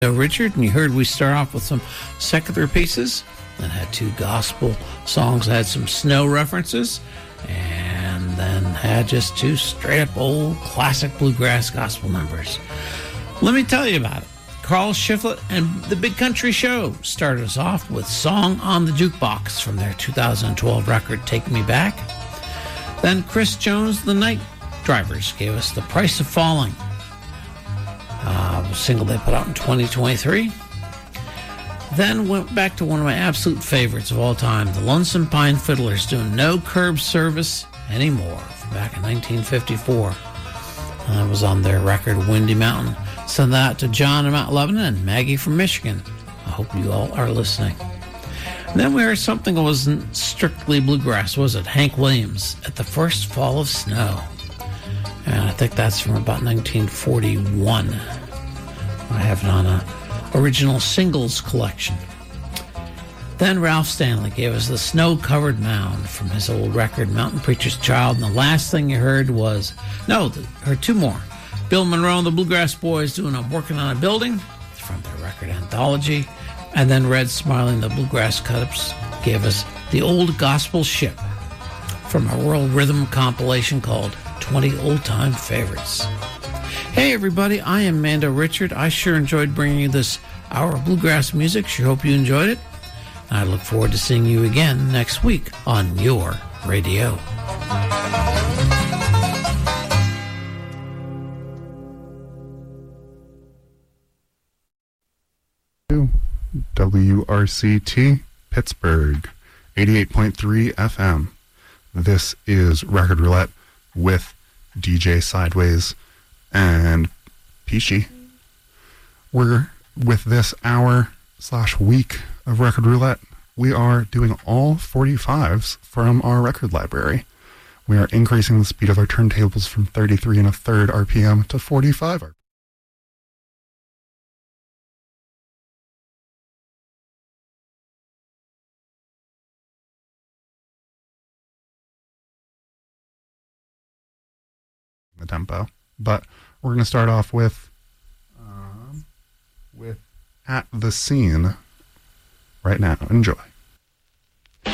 Richard, and you heard we start off with some secular pieces that had two gospel songs that had some snow references, and then had just two straight up old classic bluegrass gospel numbers. Let me tell you about it. Carl Shiflett and the Big Country Show started us off with Song on the Jukebox from their 2012 record Take Me Back. Then Chris Jones, the Night Drivers, gave us The Price of Falling, a single they put out in 2023. Then went back to one of my absolute favorites of all time, the Lonesome Pine Fiddlers, doing No Curb Service Anymore, from back in 1954. And that was on their record Windy Mountain. Send that out to John in Mount Lebanon and Maggie from Michigan. I hope you all are listening. And then we heard something that wasn't strictly bluegrass, was it? Hank Williams, At the First Fall of Snow. And I think that's from about 1941. I have it on a original singles collection. Then Ralph Stanley gave us The Snow-Covered Mound from his old record, Mountain Preacher's Child. And the last thing you heard was, heard two more. Bill Monroe and the Bluegrass Boys doing I'm Working on a Building from their record Anthology. And then Red Smiley and the Bluegrass Cut-Ups gave us The Old Gospel Ship from a World Rhythm compilation called 20 Old Time Favorites. Hey everybody, I am Mando Richard. I sure enjoyed bringing you this hour of bluegrass music. Sure hope you enjoyed it. I look forward to seeing you again next week on your radio. WRCT Pittsburgh 88.3 FM. This is Record Roulette with DJ Sideways and Peachy. We're with this hour/week of Record Roulette. We are doing all 45s from our record library. We are increasing the speed of our turntables from 33 1/3 RPM to 45 RPM. The tempo, but we're going to start off with At the Scene right now. Enjoy. Be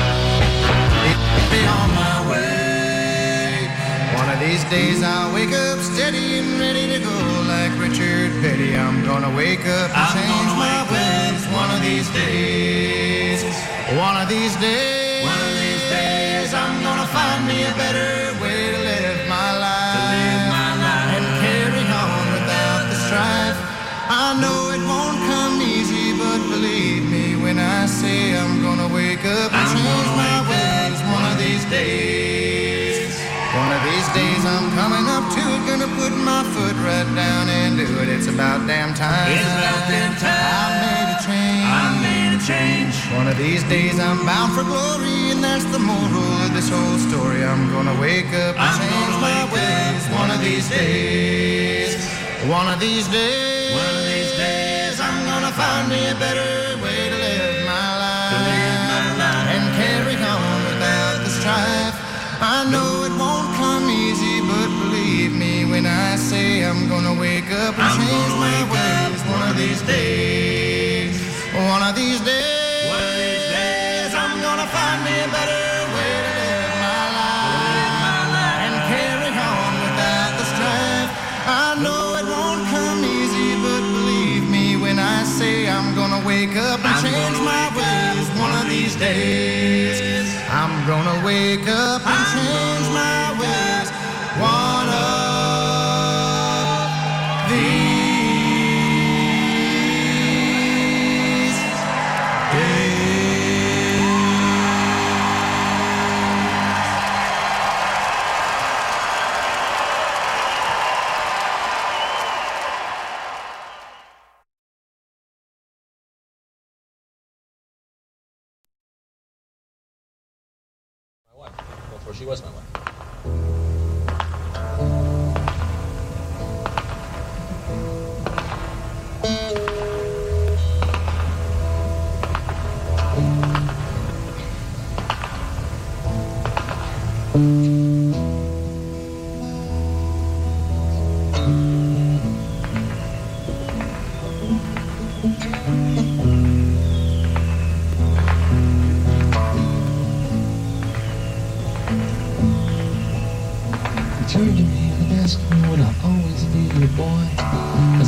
on my way. One of these days I'll wake up steady and ready to go like Richard Petty. I'm gonna wake up and change my ways. One of these days. One of these days. One of these days I'm gonna find me a better way to live my life. And carry on without the strife. I know it won't come easy, but believe me when I say I'm gonna wake up and change my ways. One of these days. One of these days I'm coming up to it, gonna put my foot right down and do it. It's about damn time. It's about damn time. I made a change. I made a change. One of these days I'm bound for glory, and that's the moral of this whole story. I'm gonna wake up and change my ways. One of these days. One of these days. One of these days I'm gonna find me a better way to live my life. And carry on without the strife. I know it won't come easy, but believe me when I say I'm gonna wake up and change my ways. One of these days. One of these days. One of these days I'm gonna find me a better way to live my life. And carry on without the strife. I know it won't come easy, but believe me when I say I'm gonna wake up and change my ways. One of these days. I'm gonna wake up and change my ways. One of these Before she was my wife.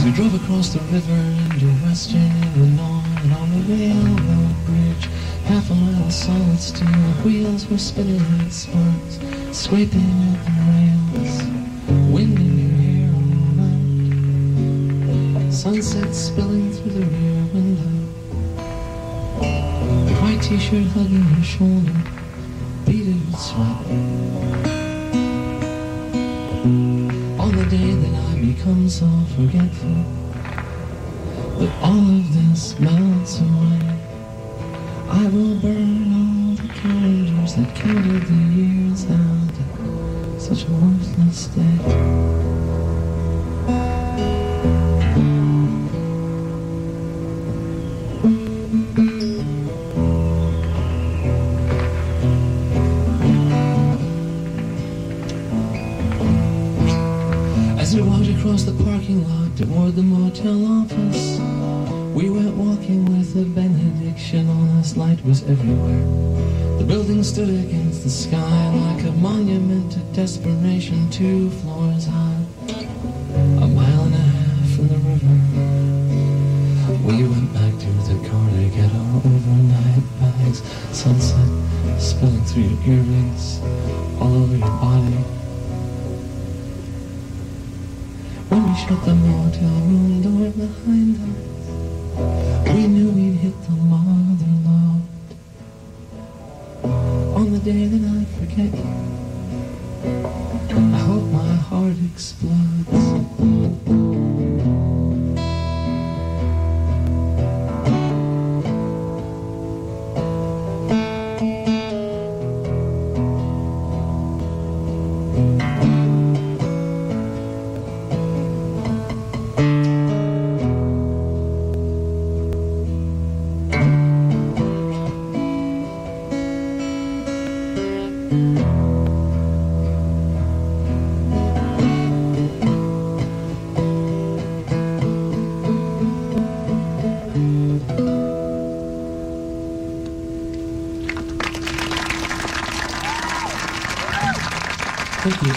We drove across the river into western Illinois, and on the railroad bridge, half a mile of solid steel, wheels were spinning like sparks, scraping at the rails, wind in your hair all night, sunset spilling through the rear window, the white t-shirt hugging your shoulder, beaded with sweat. On the day that I become so forgetful, that all of this melts away, I will burn all the calendars that counted the years out at such a worthless day. As we walked across the parking lot toward the motel office, we went walking with a benediction on us. Light was everywhere. The building stood against the sky like a monument to desperation, 2 floors high, a mile and a half from the river. We went back to the car to get our overnight bags. Sunset spilling through your earrings, all over your body. When we shut the motel room door behind us, we knew we'd hit the mother lode. On the day that I forget you, I hope my heart explodes. Thank you.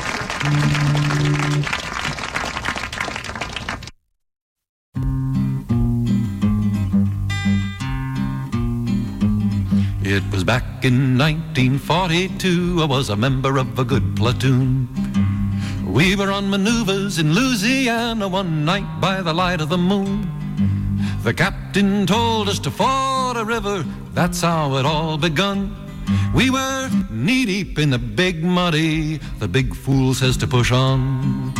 It was back in 1942, I was a member of a good platoon. We were on maneuvers in Louisiana one night by the light of the moon. The captain told us to ford a river, that's how it all begun. We were knee-deep in the big muddy, the big fool says to push on.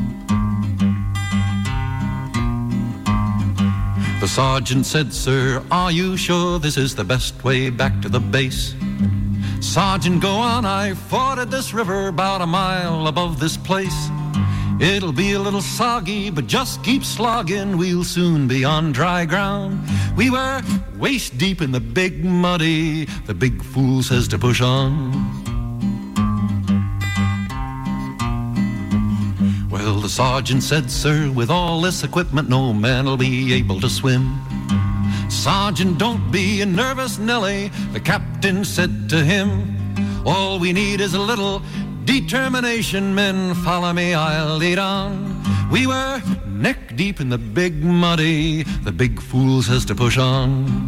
The sergeant said, "Sir, are you sure this is the best way back to the base?" "Sergeant, go on, I forded this river about a mile above this place. It'll be a little soggy, but just keep slogging, we'll soon be on dry ground." We were waist deep in the big muddy, the big fool says to push on. Well, the sergeant said, "Sir, with all this equipment, no man'll be able to swim." "Sergeant, don't be a nervous Nelly," the captain said to him. "All we need is a little determination, men, follow me, I'll lead on." We were neck deep in the big muddy, the big fool says to push on.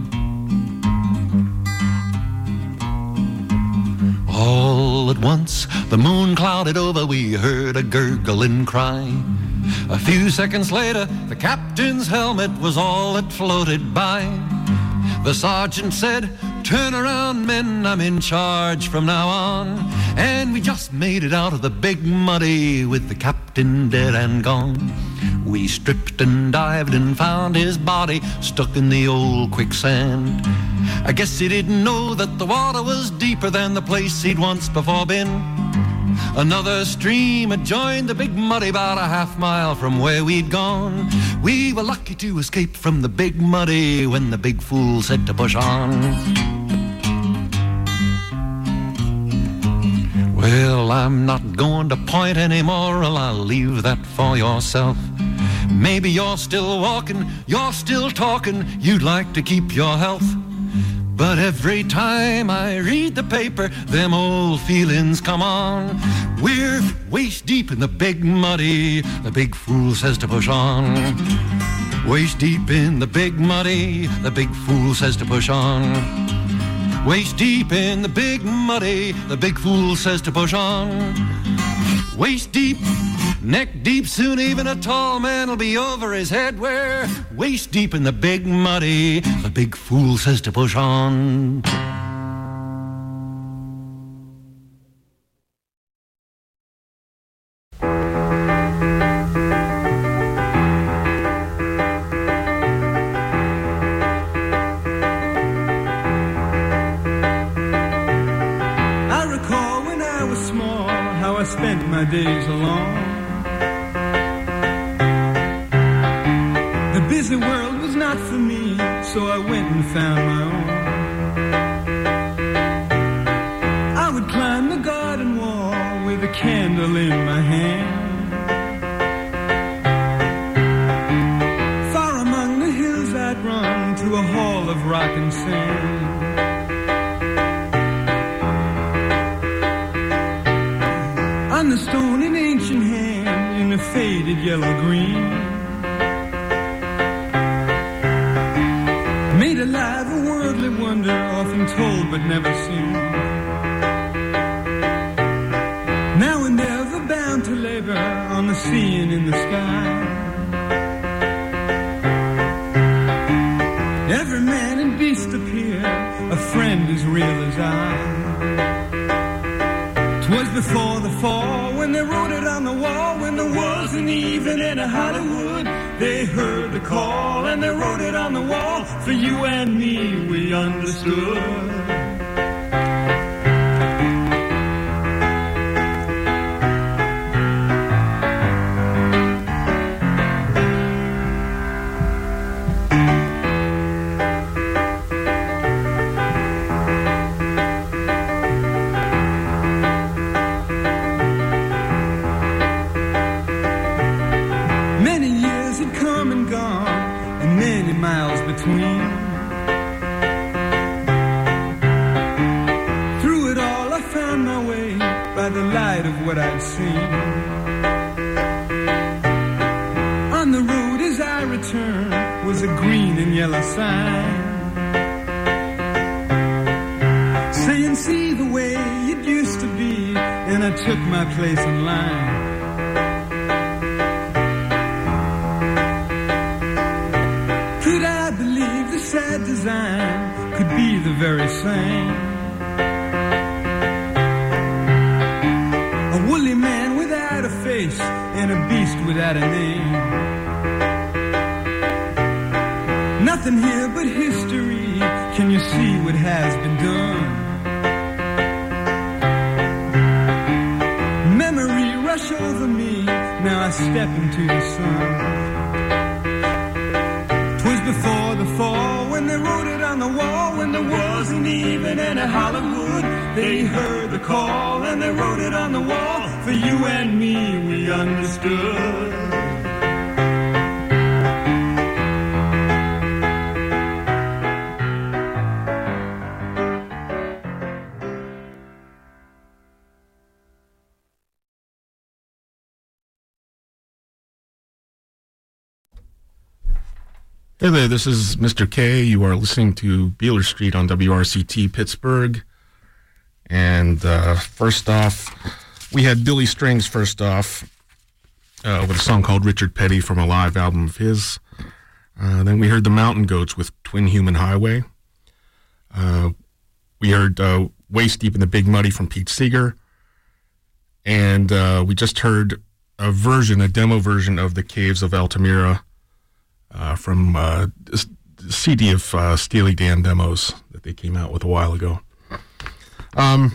All at once, the moon clouded over, we heard a gurgling cry. A few seconds later, the captain's helmet was all that floated by. The sergeant said, "Turn around, men, I'm in charge from now on." And we just made it out of the big muddy with the captain dead and gone. We stripped and dived and found his body stuck in the old quicksand. I guess he didn't know that the water was deeper than the place he'd once before been. Another stream had joined the big muddy about a half mile from where we'd gone. We were lucky to escape from the big muddy when the big fool said to push on. Well, I'm not going to point any moral, I'll leave that for yourself. Maybe you're still walking, you're still talking, you'd like to keep your health. But every time I read the paper, them old feelings come on. We're waist deep in the big muddy, the big fool says to push on. Waist deep in the big muddy, the big fool says to push on. Waist deep in the big muddy, the big fool says to push on. Waist deep, neck deep, soon even a tall man will be over his head. We're waist deep in the big muddy, the big fool says to push on. Days alone. The busy world was not for me, so I went and found my own. I would climb the garden wall with a candle in my hand. Far among the hills I'd run to a hall of rock and sand. On the stone an ancient hand in a faded yellow green made alive a worldly wonder often told but never seen. Now and ever bound to labor on the sea and in the sky. Every man and beast appear, a friend as real as I. 'Twas before the fall, when they wrote it on the wall, when there wasn't even any Hollywood. They heard the call and they wrote it on the wall. For you and me, we understood. What I'd seen on the road as I returned was a green and yellow sign saying, see the way it used to be, and I took my place in line. Could I believe the sad design could be the very same? A woolly man without a face and a beast without a name. Nothing here but history. Can you see what has been done? Memory rush over me. Now I step into the sun. 'Twas before the fall, when they wrote it on the wall, when there wasn't even any Hollywood. They heard the call and they wrote it on the wall. For you and me, we understood. Hey there, this is Mr. K. You are listening to Beeler Street on WRCT Pittsburgh. And first off, we had Billy Strings first off with a song called Richard Petty from a live album of his. Then we heard the Mountain Goats with Twin Human Highway. We heard Waist Deep in the Big Muddy from Pete Seeger. And we just heard a demo version of The Caves of Altamira from the CD of Steely Dan demos that they came out with a while ago. I'm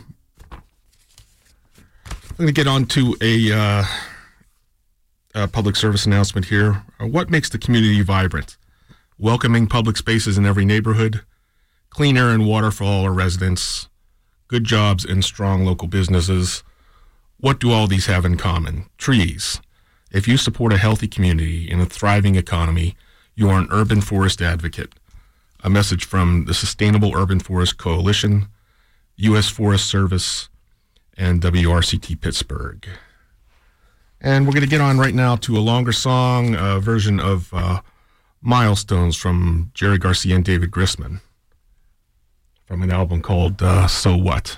going to get on to a public service announcement here. What makes the community vibrant? Welcoming public spaces in every neighborhood, clean air and water for all our residents, good jobs and strong local businesses. What do all these have in common? Trees. If you support a healthy community and a thriving economy, you are an urban forest advocate. A message from the Sustainable Urban Forest Coalition, U.S. Forest Service, and WRCT Pittsburgh. And we're going to get on right now to a longer song, a version of Milestones from Jerry Garcia and David Grisman from an album called So What?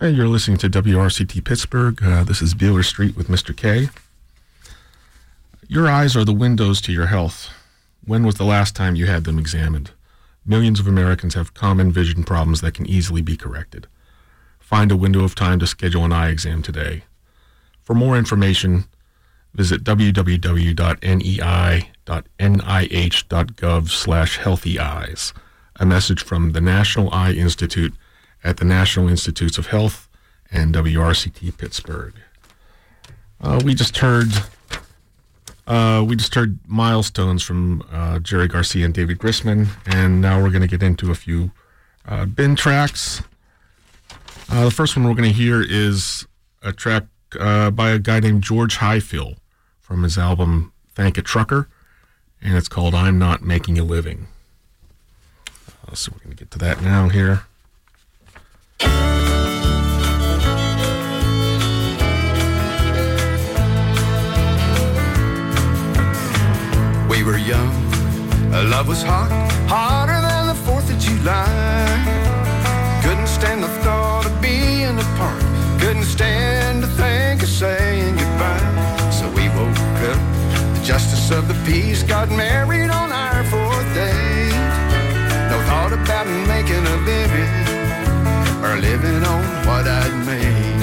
Hey, you're listening to WRCT Pittsburgh. This is Beeler Street with Mr. K. Your eyes are the windows to your health. When was the last time you had them examined? Millions of Americans have common vision problems that can easily be corrected. Find a window of time to schedule an eye exam today. For more information, visit www.nei.nih.gov/healthyeyes. A message from the National Eye Institute at the National Institutes of Health and WRCT Pittsburgh. We just heard Milestones from Jerry Garcia and David Grisman, and now we're going to get into a few bin tracks. The first one we're going to hear is a track by a guy named George Highfill from his album Thank a Trucker, and it's called I'm Not Making a Living. So we're going to get to that now here. We were young, love was hot, hotter than the 4th of July. Couldn't stand the thought of being apart, couldn't stand to think of saying goodbye. So we woke up, the justice of the peace got married on our 4th date. No thought about making a living, or living on what I'd make.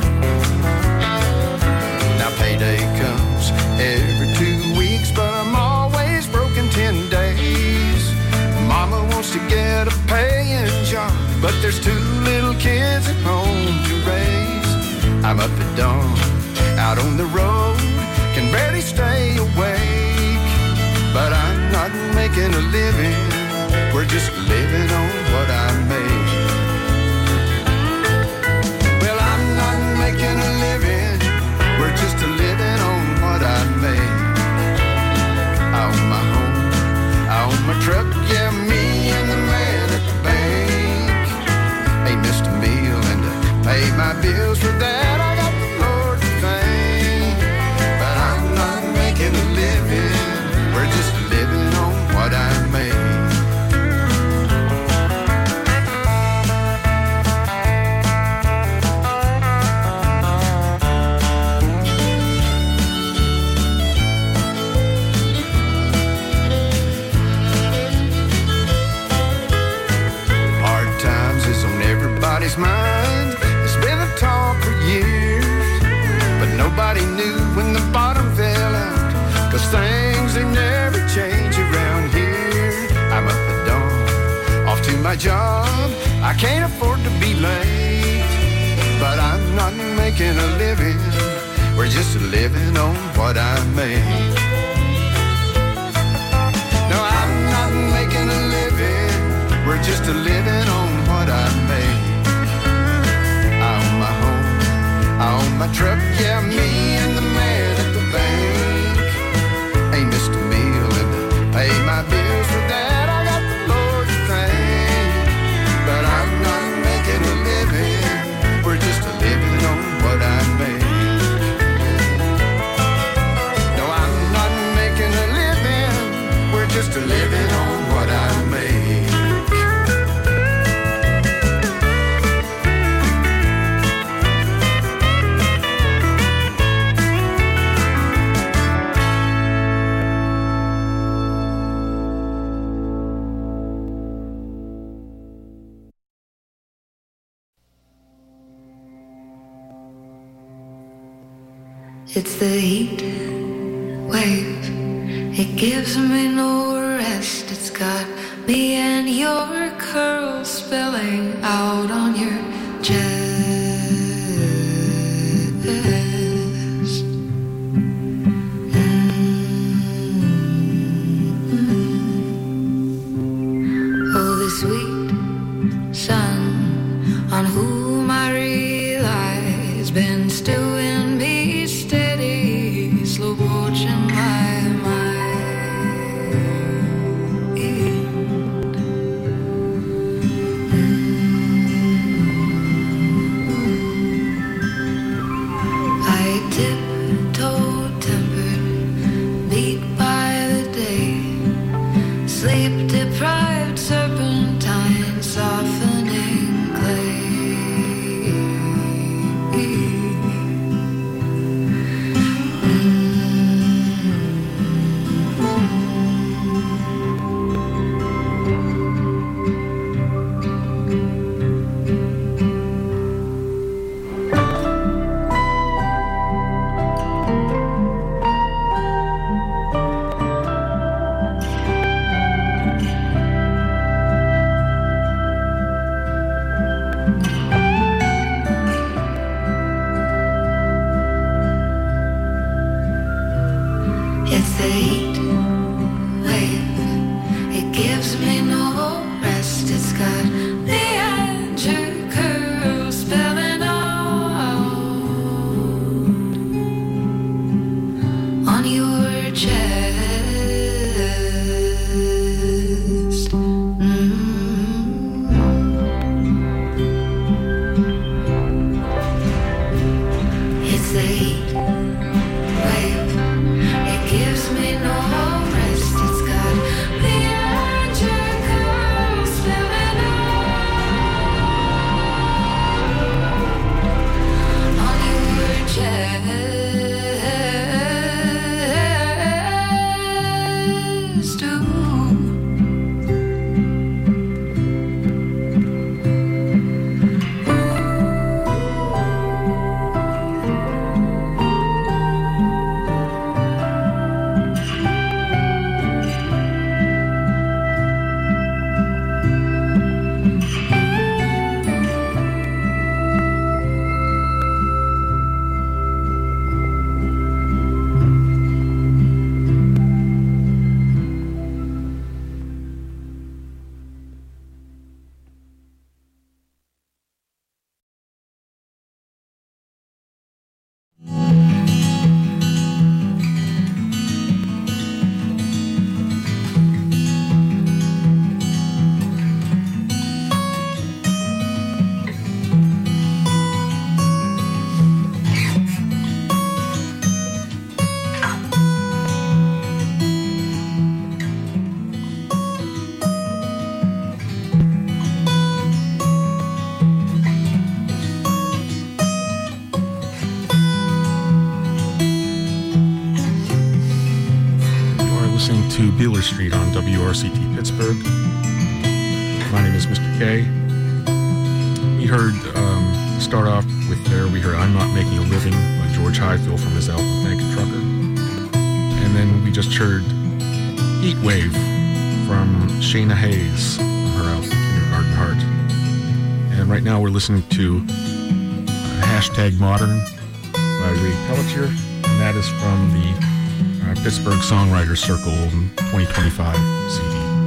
Now payday comes every 2 weeks, but I'm always broken 10 days. Mama wants to get a paying job, but there's 2 little kids at home to raise. I'm up at dawn, out on the road, can barely stay awake. But I'm not making a living, we're just living on what I make. Well, I'm not making a living, we're just a living on what I make. I own my home, I own my truck, yeah, me and the man at the bank. Ain't missed a meal and to pay my bills, for that I got the Lord to thank. But I'm not making a living, we're just living on what I make. Everybody's mind, it's been a talk for years, but nobody knew when the bottom fell out, 'cause things, they never change around here. I'm up at dawn, off to my job, I can't afford to be late, but I'm not making a living, we're just living on what I make. No, I'm not making a living, we're just living on what I make. I own my home, I own my truck, yeah, me and the man at the bank. Ain't missed a meal and to pay my bills, for that I got the Lord to thank. But I'm not making a living, we're just living on what I make. No, I'm not making a living, we're just living on what I make. It's the heat wave, it gives me no rest. It's got me and your curls spilling out on your chest. Oh, the sweet sun on whom I rely has been still in me, steady, slow poaching my mind. I tiptoe tempered, beat by the day, sleep deprived serpentine, softening clay. gives me no rest. It's got me and your curl spelling out on your chest. It's the heat wave. It gives me no rest. It's got me and your curl spelling out on your chest. Ooh. Listening to Beeler Street on WRCT Pittsburgh. My name is Mr. K. We heard, start off with there, we heard I'm Not Making a Living by George Highfield from his album Thank a Trucker. And then we just heard Heat Wave from Shayna Hayes from her album Kindergarten Heart. And right now we're listening to Hashtag Modern by Ray Pelletier, and that is from the Pittsburgh Songwriters Circle 2025 CD.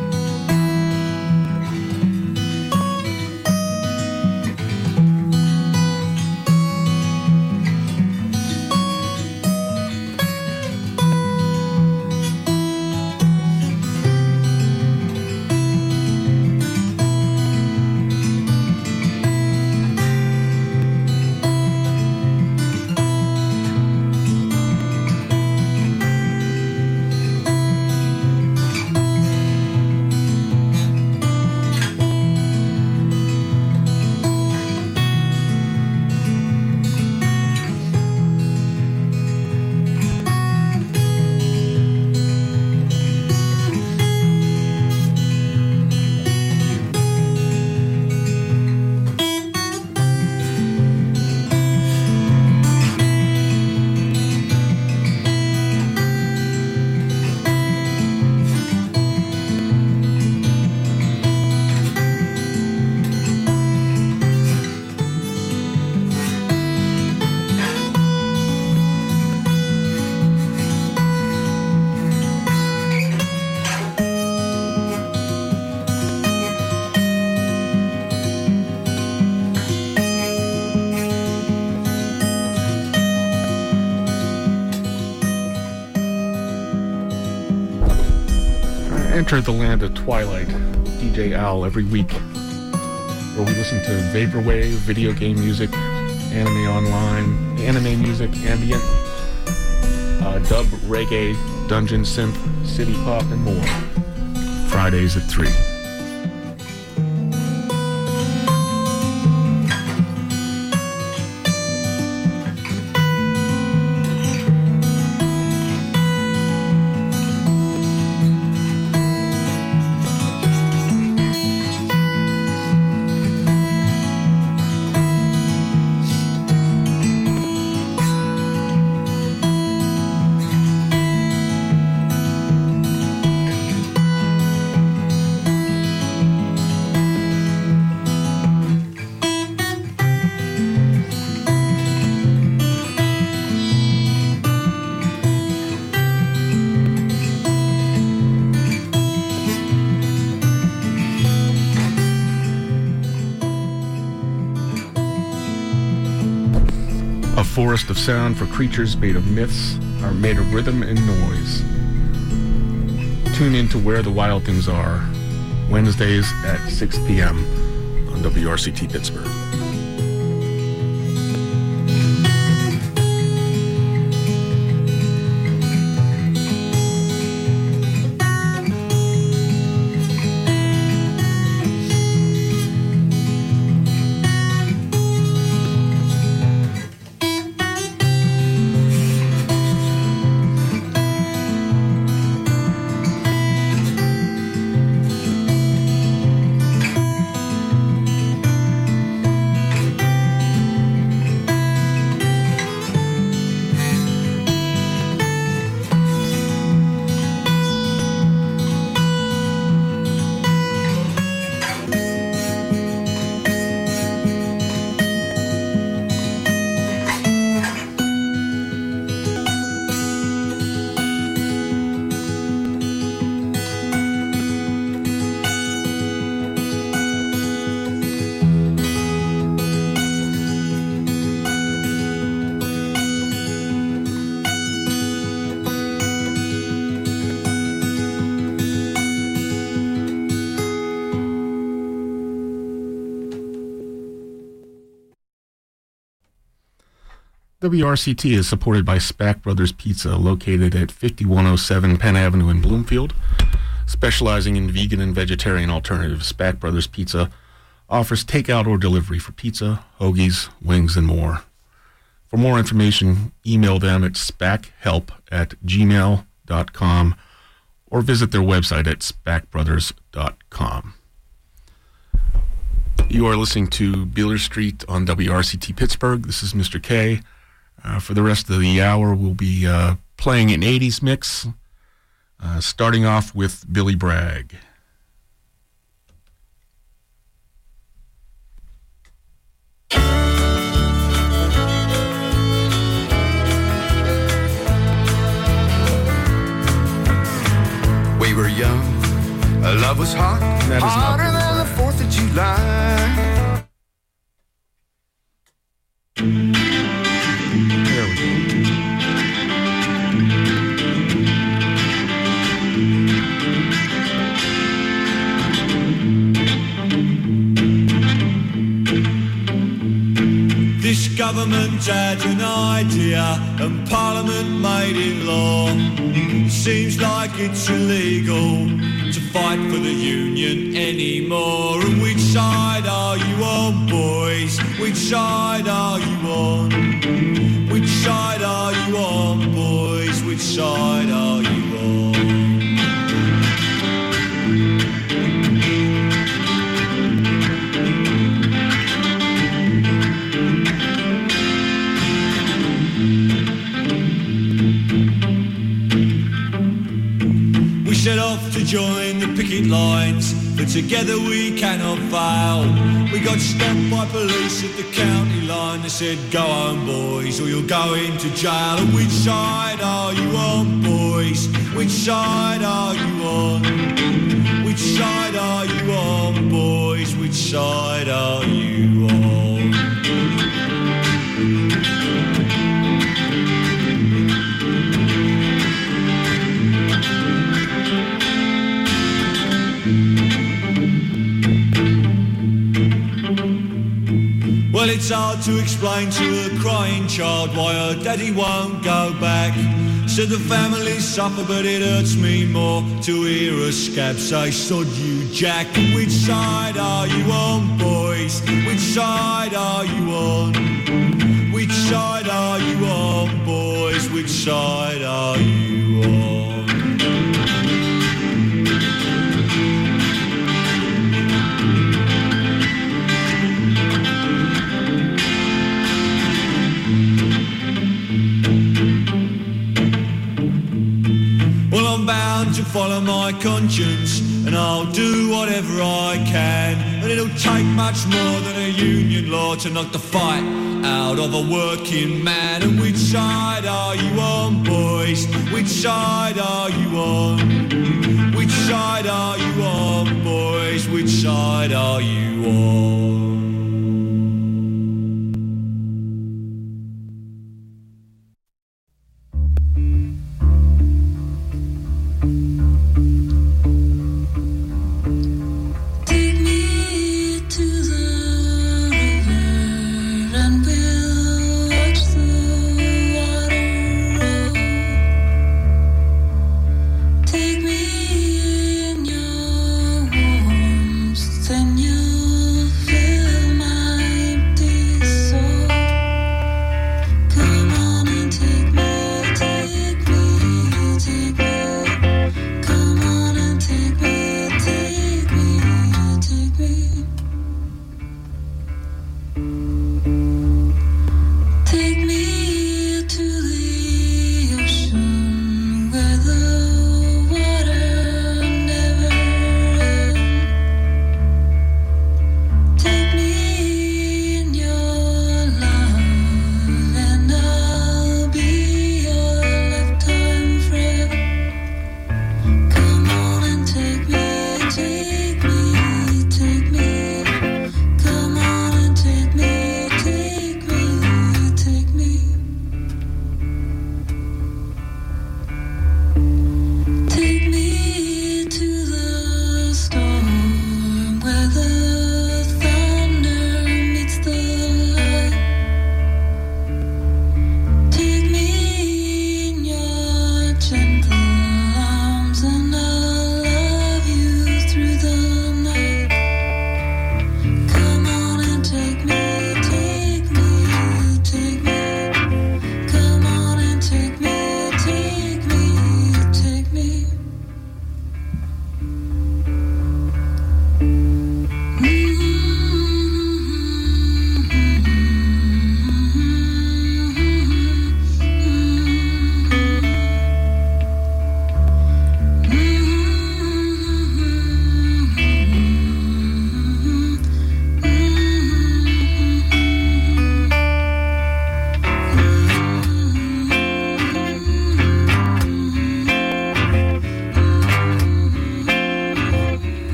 Enter the land of Twilight, DJ Al, every week, where we listen to vaporwave, video game music, anime online, anime music, ambient, dub, reggae, dungeon synth, city pop, and more. Fridays at 3. forest of sound for creatures made of myths, are made of rhythm and noise. Tune in to Where the Wild Things Are, Wednesdays at 6 p.m. on WRCT Pittsburgh. WRCT is supported by Spack Brothers Pizza, located at 5107 Penn Avenue in Bloomfield. Specializing in vegan and vegetarian alternatives, Spack Brothers Pizza offers takeout or delivery for pizza, hoagies, wings, and more. For more information, email them at spackhelp@gmail.com or visit their website at spackbrothers.com. You are listening to Beeler Street on WRCT Pittsburgh. This is Mr. K. For the rest of the hour, we'll be playing an 80s mix, starting off with Billy Bragg. We were young, love was hot, That is not hotter than the 4th of July. There we go. This government had an idea and Parliament made it law. It seems like it's illegal to fight for the union anymore. And which side are you on, boys? Which side are you on? Which side are you on, boys? Which side are you on? Set off to join the picket lines, but together we cannot fail. We got stopped by police at the county line. They said, go home, boys, or you'll go into jail. And which side are you on, boys? Which side are you on? Which side are you on, boys? Which side are you on? Well, it's hard to explain to a crying child why her daddy won't go back. Said the family suffer, but it hurts me more to hear a scab say, sod you, Jack. Which side are you on, boys? Which side are you on? Which side are you on, boys? Which side are you on? To follow my conscience, and I'll do whatever I can, and it'll take much more than a union law to knock the fight out of a working man. And which side are you on, boys? Which side are you on? Which side are you on, boys? Which side are you on?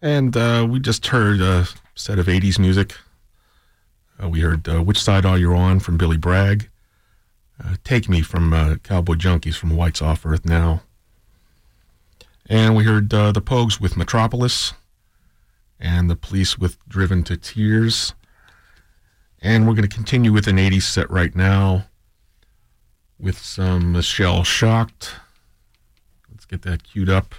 And we just heard a set of 80s music. We heard Which Side Are You On from Billy Bragg. Take Me from Cowboy Junkies from White's Off Earth Now. And we heard the Pogues with Metropolis and the Police with Driven to Tears. And we're going to continue with an 80s set right now with some Michelle Shocked. Let's get that queued up.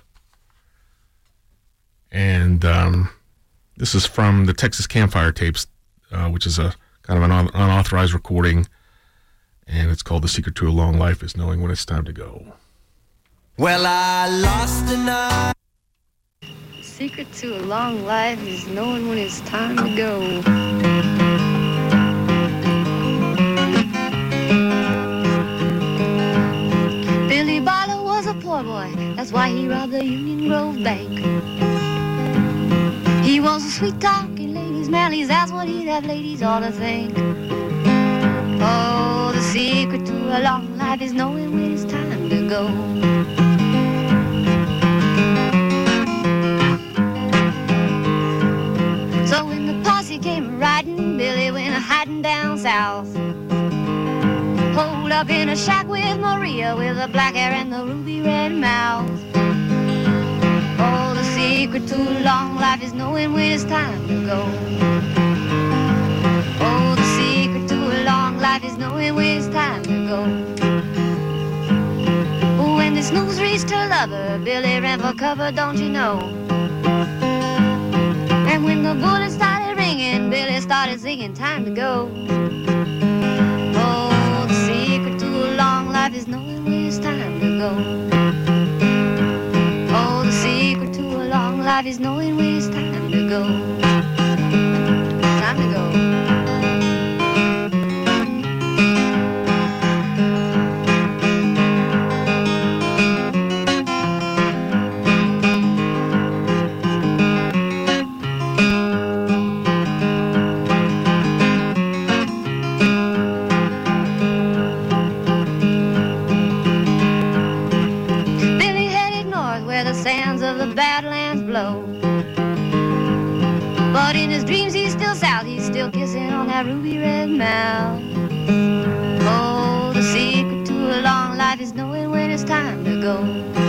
And this is from the Texas Campfire Tapes, which is a kind of an unauthorized recording. And it's called The Secret to a Long Life is Knowing When It's Time to Go. Well, I lost a night. Secret to a long life is knowing when it's time to go. Billy Barlow was a poor boy, that's why he robbed the Union Grove Bank. He was a sweet-talking ladies' man, that's what he'd have ladies all to think. Oh, the secret to a long life is knowing when it's time to go. So when the posse came riding, Billy went hiding down south. Holed up in a shack with Maria, with the black hair and the ruby red mouth. Oh, the secret to a long life is knowing when it's time to go. Oh, the secret to a long life is knowing when it's time to go. When this news reached her lover, Billy ran for cover, don't you know? And when the bullets started ringing, Billy started singing, time to go. Oh, the secret to a long life is knowing when it's time to go. Oh, the secret to a long life is knowing when it's time to go. Time to go. Badlands blow. But in his dreams he's still south, he's still kissing on that ruby red mouth. Oh, the secret to a long life is knowing when it's time to go.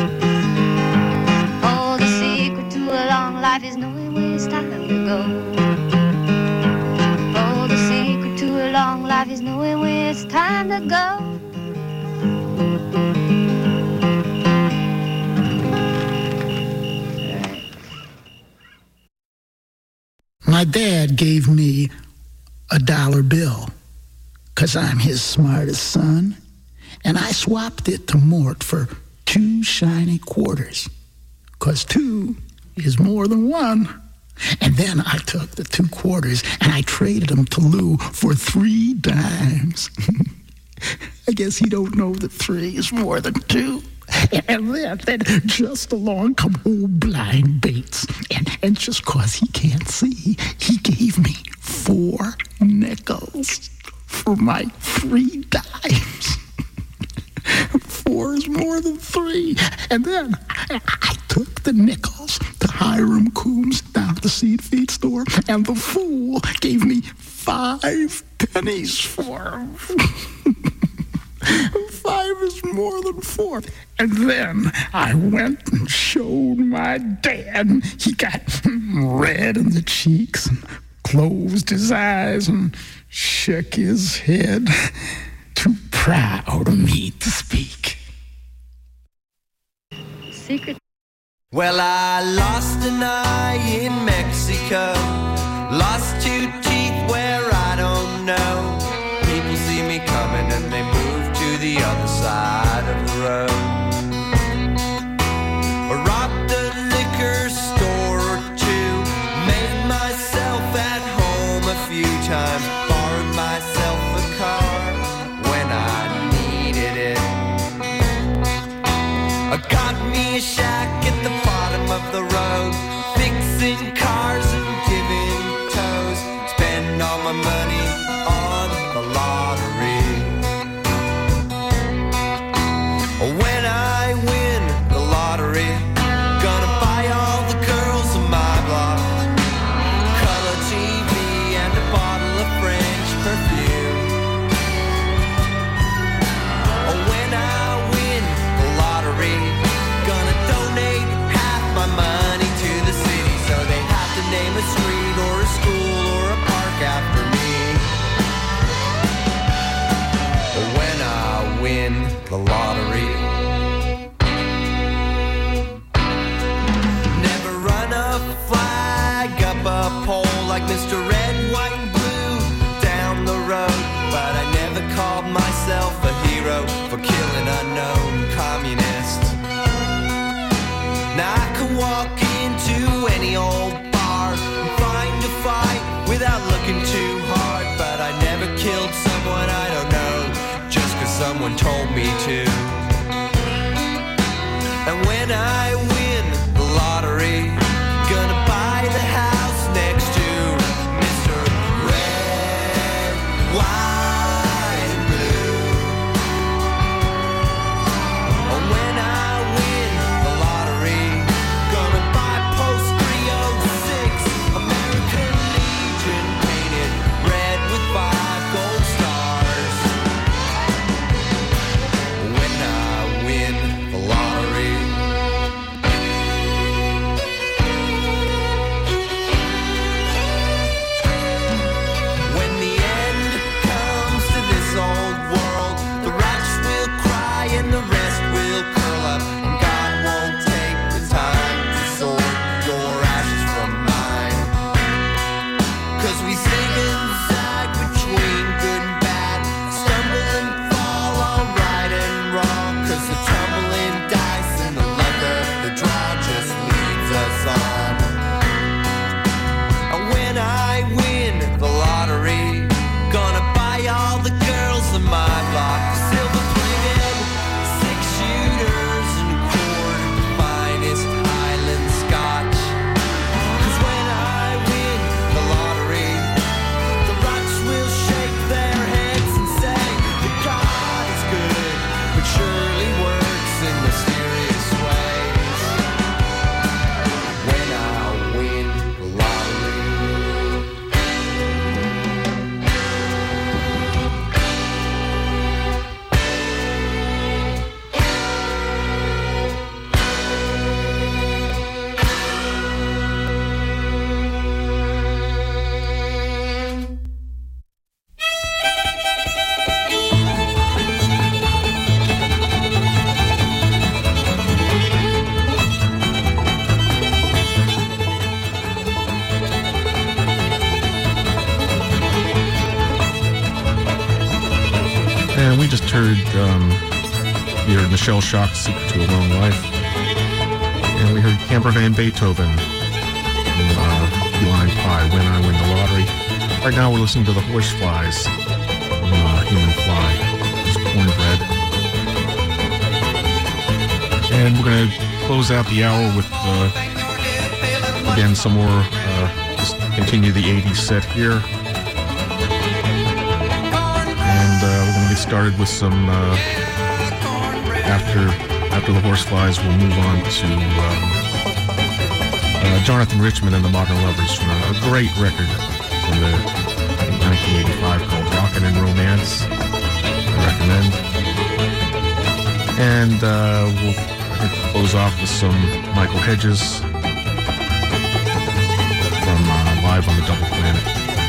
Oh, the secret to a long life is knowing when it's time to go. Oh, the secret to a long life is knowing when it's time to go. My dad gave me a dollar bill, 'cause I'm his smartest son, and I swapped it to Mort for 2 shiny quarters, 'cause 2 is more than 1. And then I took the 2 quarters and I traded them to Lou for 3 dimes. I guess he don't know that 3 is more than 2. And then just along come old blind Bates. And just 'cause he can't see, he gave me 4 nickels for my 3 dimes. 4 is more than 3. And then I took the nickels to Hiram Coombs down at the seed feed store, and the fool gave me 5 pennies for them. 5 is more than 4. And then I went and showed my dad. He got red in the cheeks and closed his eyes and shook his head. Too proud of me to speak. Secret. Well, I lost an eye in Mexico, lost 2 teeth where I don't know. People see me coming and they move to the other side of the road. I robbed a liquor store or 2, made myself at home a few times, borrowed myself a car when I needed it. I got me a shack at the bottom of the road, fixing cars and giving toes, spend all my money on the lottery. win the lottery. Never run a flag up a pole like Mr. Red, White, and Blue down the road, but I never called myself a hero for killing unknown communists. Now I could walk into any old bar and find a fight without looking too hard, but I never killed someone I don't know just 'cause someone told me to. And when I win the lottery, gonna buy the house next to Mr. Red, White, and Blue. And when I win the lottery, gonna buy Post 306 American Legion painted red with 5 gold stars. When I win the lottery. When the end comes to this old world, the righteous will cry and the rest will curl up, and God won't take the time to sort your ashes from mine. 'Cause we sing and zag between good and bad, stumble and fall on right and wrong, 'cause the tumbling dice and the luck of the draw just leads us on. And when I win the lottery, gonna buy all the girls in my block silver-plated 6-shooters and a quart of the finest Highland Scotch. 'Cause when I win the lottery, the rocks will shake their heads and say that God is good, but surely works in mysterious ways. When I win the lottery. And we just heard, you heard Michelle Shock's Secret to a Long Life. And we heard Camper Van Beethoven and Key Lime Pie, When I Win the Lottery. Right now we're listening to the Horseflies from Human Fly. It's Cornbread. And we're going to close out the hour with, again, some more, just continue the 80s set here. And we're going to get started with some, after the Horseflies, we'll move on to Jonathan Richman and the Modern Lovers from a great record from the 1985 called Rockin' and Romance. I recommend. And we'll close off with some Michael Hedges from Live on the Double Planet.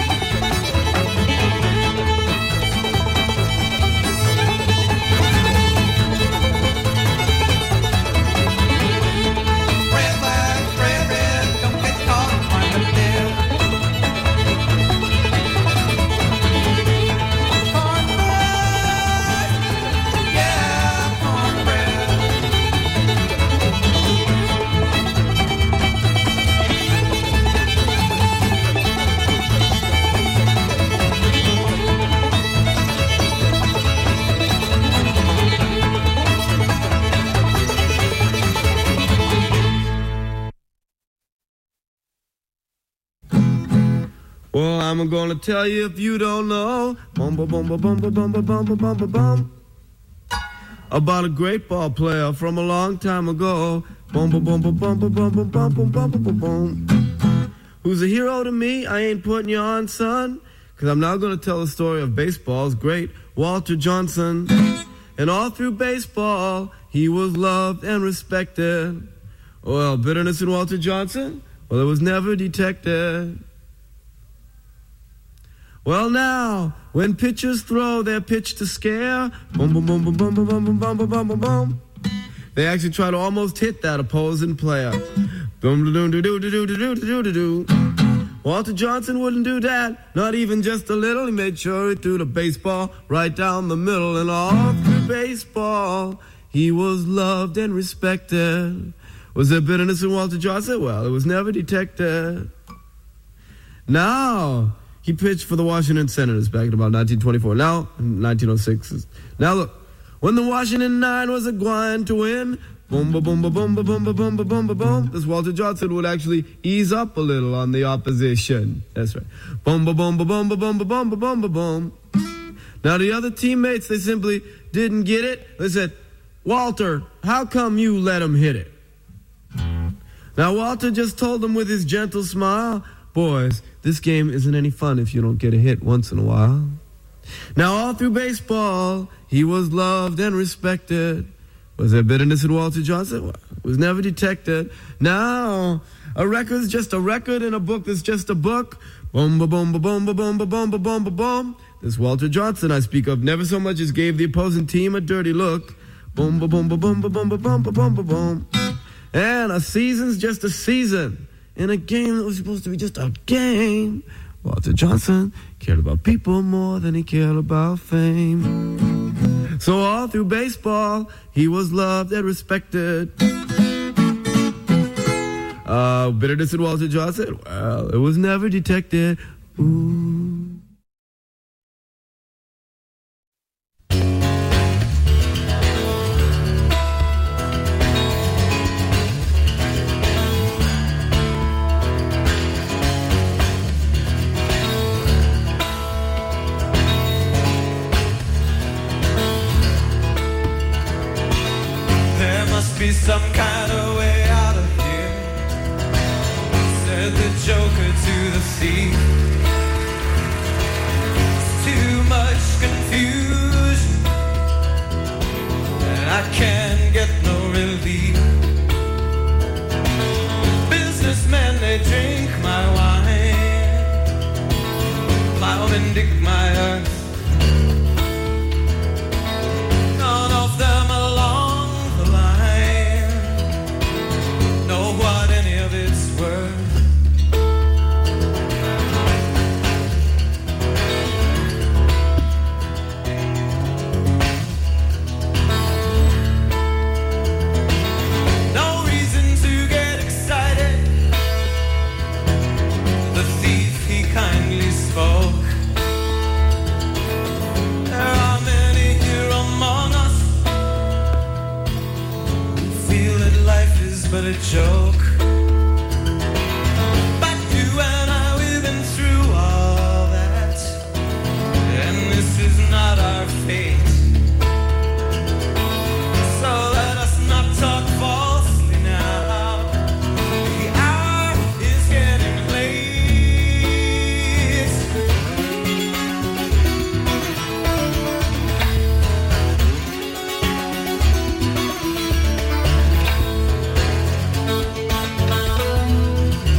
Well, I'm gonna tell you if you don't know, bum bum bum bum bum bum bum bum bum bum bum, about a great ball player from a long time ago, bum bum bum bum bum bum bum bum bum bum bum bum, who's a hero to me. I ain't putting you on, son, 'cause I'm now gonna tell the story of baseball's great Walter Johnson. And all through baseball, he was loved and respected. Well, bitterness in Walter Johnson, well, it was never detected. Well, now, when pitchers throw their pitch to scare, boom, boom, boom, boom, boom, boom, boom, boom, boom, boom, boom, boom, they actually try to almost hit that opposing player. Boom, do, do, do, do, do, do, do, do, do. Walter Johnson wouldn't do that, not even just a little. He made sure he threw the baseball right down the middle, and all through baseball, he was loved and respected. Was there bitterness in Walter Johnson? Well, it was never detected. Now, he pitched for the Washington Senators back in about 1924. Now, 1906. Now look, when the Washington 9 was a gwine to win, boom, ba, boom, ba, boom, ba, boom, ba, boom, ba, boom, ba, boom, this Walter Johnson would actually ease up a little on the opposition. That's right. Boom, ba, boom, ba, boom, ba, boom, ba, boom, ba, boom, ba, boom. Now, the other teammates, they simply didn't get it. They said, Walter, how come you let him hit it? Now, Walter just told them with his gentle smile, boys, this game isn't any fun if you don't get a hit once in a while. Now, all through baseball, he was loved and respected. Was there bitterness in Walter Johnson? Well, it was never detected. Now, a record's just a record, and a book is just a book. Boom, ba, boom, ba, boom, ba, boom, ba, boom, ba, boom, ba, boom. This Walter Johnson I speak of never so much as gave the opposing team a dirty look. Boom, ba, boom, ba, boom, ba, boom, ba, boom, ba, boom, ba, boom. And a season's just a season. In a game that was supposed to be just a game, Walter Johnson cared about people more than he cared about fame. So all through baseball, he was loved and respected. Bitterness in Walter Johnson? Well, it was never detected. Ooh. Be some kind of way out of here, said the Joker to the thief.